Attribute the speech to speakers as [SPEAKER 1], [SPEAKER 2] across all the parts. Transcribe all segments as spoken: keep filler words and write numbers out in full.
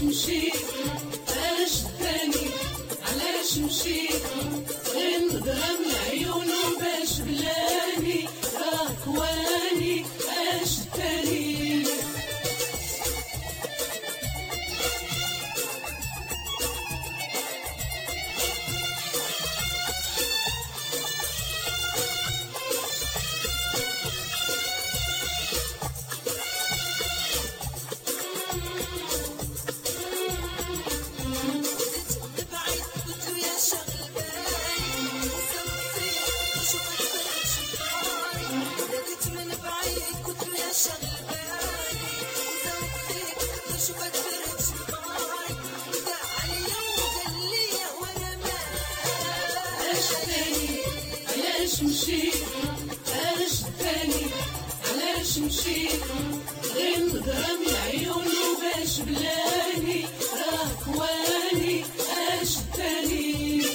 [SPEAKER 1] مشيت اش داني علاش مشيت غير نضرب لعيونه باش بلاني راك واني اش داني علاش مشيت اش داني علاش مشيت غير نضرب لعيونه باش بلاني راك واني اش داني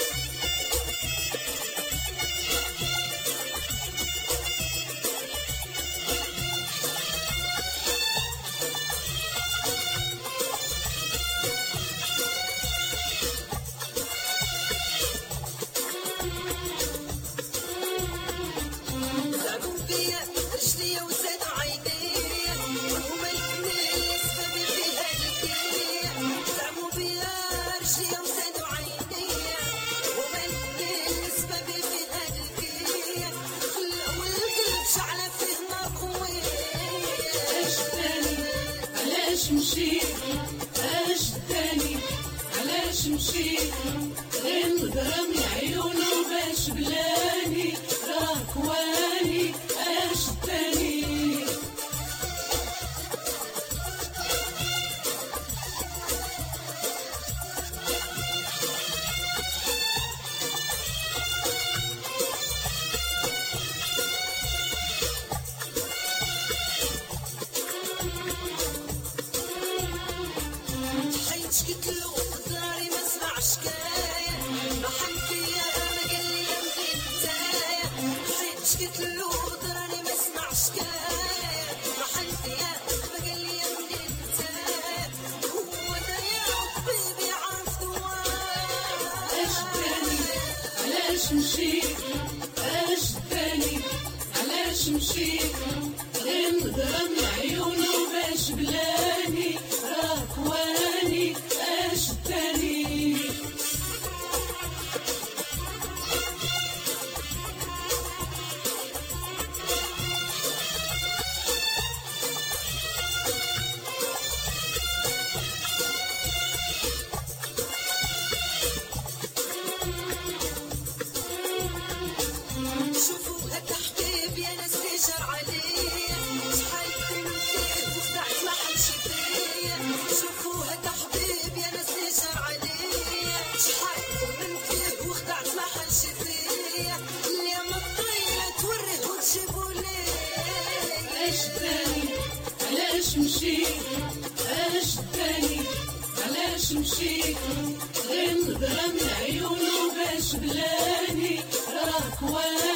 [SPEAKER 1] علاش مشيت اش داني علاش مشيت غير نضرب لعيونه باش بلاني راك واني اش داني
[SPEAKER 2] شكيت له داري ما سمع شكاية ما حنفيا ما قال لي امضي نتايا حيت شكيت له داري ما سمع شكاية ما حنفيا ما قال لي امضي نتايا هو دايا طبيبي عارف دواء
[SPEAKER 1] اش داني علاش مشيت اش داني علاش مشيت غير نضرب لعيونه باش بلاني راك واني اش داني
[SPEAKER 2] شوفوا هذا حبيبي يا ناس تجر عليا شحال كنت فيه وخدعت ما حدش فيا شوفوا هذا حبيبي يا ناس تجر عليا شحال كنت فيه وخدعت ما حدش فيا اليوم الطيلة توريه وتجيبوا ليه
[SPEAKER 1] اش داني علاش مشيت اش داني علاش مشيت غير نضرب لعيونه باش بلاني راك واني